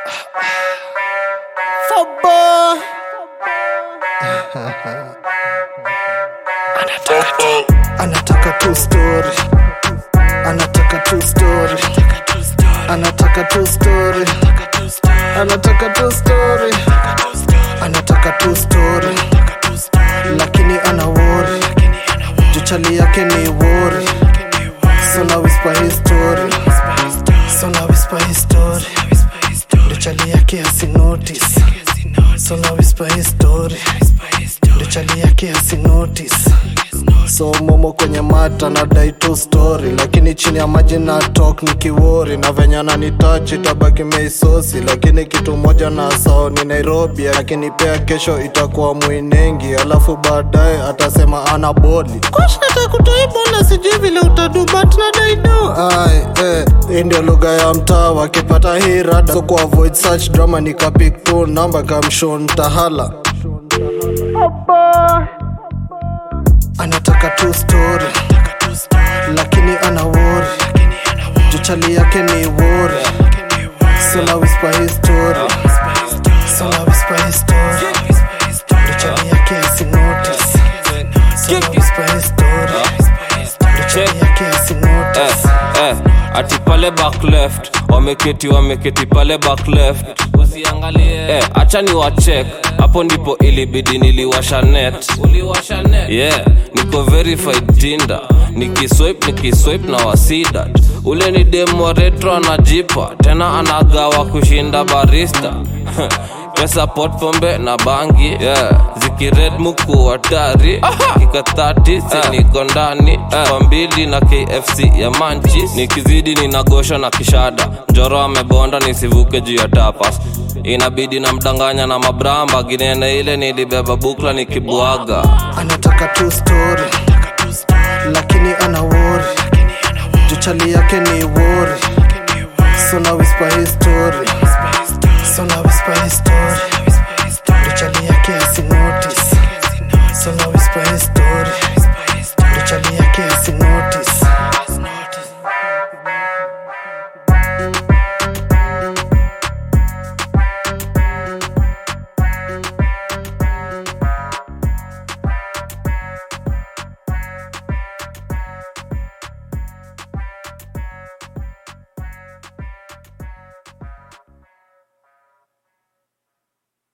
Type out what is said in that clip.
Football. Anataka tu story. Anataka tu story. Anataka tu story. Anataka tu story. Anataka tu story. Lakini ana worry. Juchali yake ni worry. So now whisper his story. So now whisper his story. Juchali yake hasi notice. So now whisper his story. Juchali yake hasi notice. So momo kwenye mata na dai tu story. Lakini chini ya maji na talk nikiwori. Na venye ananitouch itabaki meisosi. Lakini kitu moja na sao ni Nairobi. Lakini pia kesho itakuwa Muinengi. Alafu baadaye atasema ana body. Kosh natakutoibo na sijui vile utadu but na dai do. Hii ndio lugha ya mtaa wakipata hii rada. So ku avoid such drama nikapick tu namba kamshow ntahala. Anataka tu story. Lakini ana worry. Juchali yake ni worry. So now whisper his story. So now whisper his story. Juchali yake hasi notice. So now whisper his story. Juchali yake hasi notice. Ati pale back left wameketi pale back left. Usiangalie acha ni wa check. Hapo ndipo ilibidi niliwasha net. Yeah, niko verified Tinder. Nikiswipe na wasida. Ule ni demo retro anajipa. Tena anagawa kushinda barista. Pesa pot pombe na bangi. Yeah, zikired muku watari. Kika 30 niko ndani. Kwa mbili na KFC ya Manchis. Nikizidi ninagosha na kishada. Njoro amebonda nisivuke juu ya tapas. Inabidi na mdanganya na mabramba. Ginene ile nilibeba bukla nikibuaga. Anataka tu story. Lakini ana worry. Juchali yake ni worry. So now whisper his story.